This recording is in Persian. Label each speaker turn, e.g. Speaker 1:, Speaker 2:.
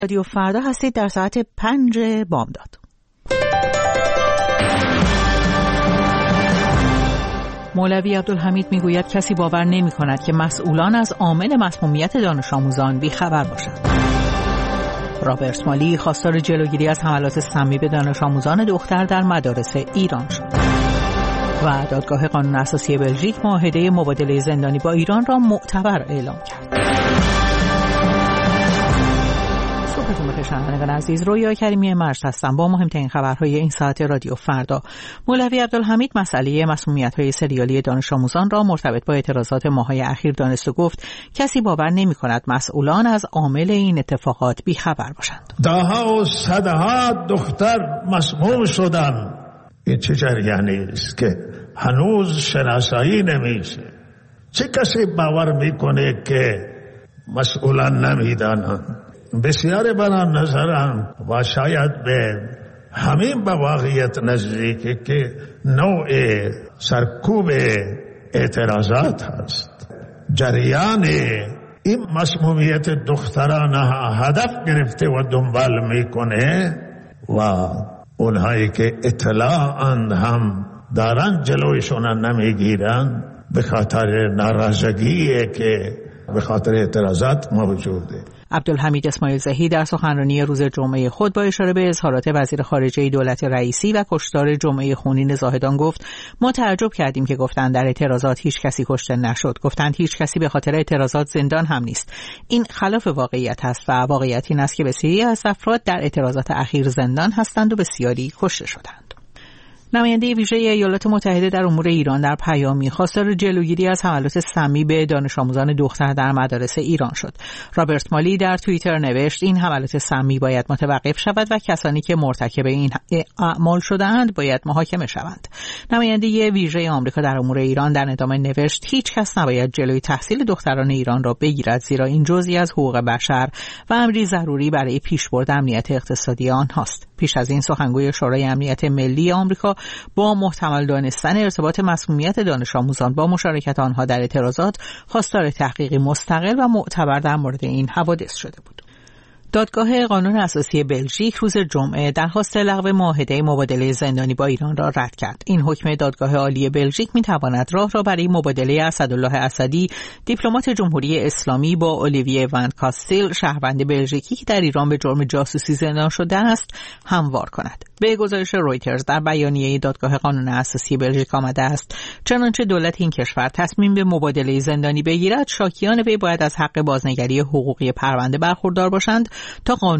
Speaker 1: رادیو فردا هستید در ساعت 5 بامداد. مولوی عبدالحمید میگوید کسی باور نمی کند که مسئولان از عامل مسمومیت دانش آموزان بیخبر باشند. رابرت مالی خواستار جلوگیری از حملات سمی به دانش آموزان دختر در مدارس ایران شد. و دادگاه قانون اساسی بلژیک معاهده مبادله زندانی با ایران را معتبر اعلام کرد. صبحتون بخیر شنوندگان عزیز، رویا کریمی مرج هستم با مهمترین خبرهای این ساعت رادیو فردا. مولوی عبدالحمید مسئله مسمومیت‌های سریالی دانش آموزان را مرتبط با اعتراضات ماه‌های اخیر دانست و گفت کسی باور نمی‌کند مسئولان از عامل این اتفاقات بی‌خبر باشند.
Speaker 2: ده‌ها و صدها دختر مسموم شدند. این چه جریانی است که هنوز شناسایی نمیشه؟ چه کسی باور میکنه که مسئولان نمیدانند؟ بسیار بنا نظرم و شاید به همین به واقعیت نزدیکه که نوع سرکوب اعتراضات هست. جریان این مسمومیت دختران هدف گرفته و دنبال میکنه و اونهایی که اطلاعاند هم دارن جلویشون نمیگیرن به خاطر ناراضگیه که به خاطر اعتراضات موجوده.
Speaker 1: عبدالحمید اسماعیل زهی در سخنرانی روز جمعه خود با اشاره به اظهارات وزیر خارجه دولت رئیسی و کشتار جمعه خونین زاهدان گفت ما تعجب کردیم که گفتند در اعتراضات هیچ کسی کشته نشد. گفتند هیچ کسی به خاطر اعتراضات زندان هم نیست. این خلاف واقعیت است و واقعیت این است که بسیاری از افراد در اعتراضات اخیر زندان هستند و بسیاری کشته شدند. نماینده ویژه ایالات متحده در امور ایران در پیامی خواستار جلوگیری از حملات سمی به دانش آموزان دختر در مدارس ایران شد. رابرت مالی در توییتر نوشت این حملات سمی باید متوقف شود و کسانی که مرتکب این اعمال شده‌اند باید محاکمه شوند. نماینده ویژه آمریکا در امور ایران در ادامه نوشت هیچ کس نباید جلوی تحصیل دختران ایران را بگیرد زیرا این جزئی از حقوق بشر و امری ضروری برای پیشبرد امنیت اقتصادی آنهاست. پیش از این سخنگوی شورای امنیت ملی آمریکا با محتمل دانستن ارتباط مسمومیت دانش آموزان با مشارکت آنها در اعتراضات خواستار تحقیقی مستقل و معتبر در مورد این حوادث شده بود. دادگاه قانون اساسی بلژیک روز جمعه درخواست لغو معاهده مبادله زندانی با ایران را رد کرد. این حکم دادگاه عالی بلژیک می‌تواند راه را برای مبادله اسدالله اسدی، دیپلمات جمهوری اسلامی، با اولیویه ون کاستیل، شهروند بلژیکی که در ایران به جرم جاسوسی زندان شده است، هموار کند. به گزارش رویترز در بیانیه دادگاه قانون اساسی بلژیک آمده است چنانچه دولت این کشور تصمیم به مبادله زندانی بگیرد، شاکیان وی باید از حق بازنگری حقوقی پرونده برخوردار باشند تا قانون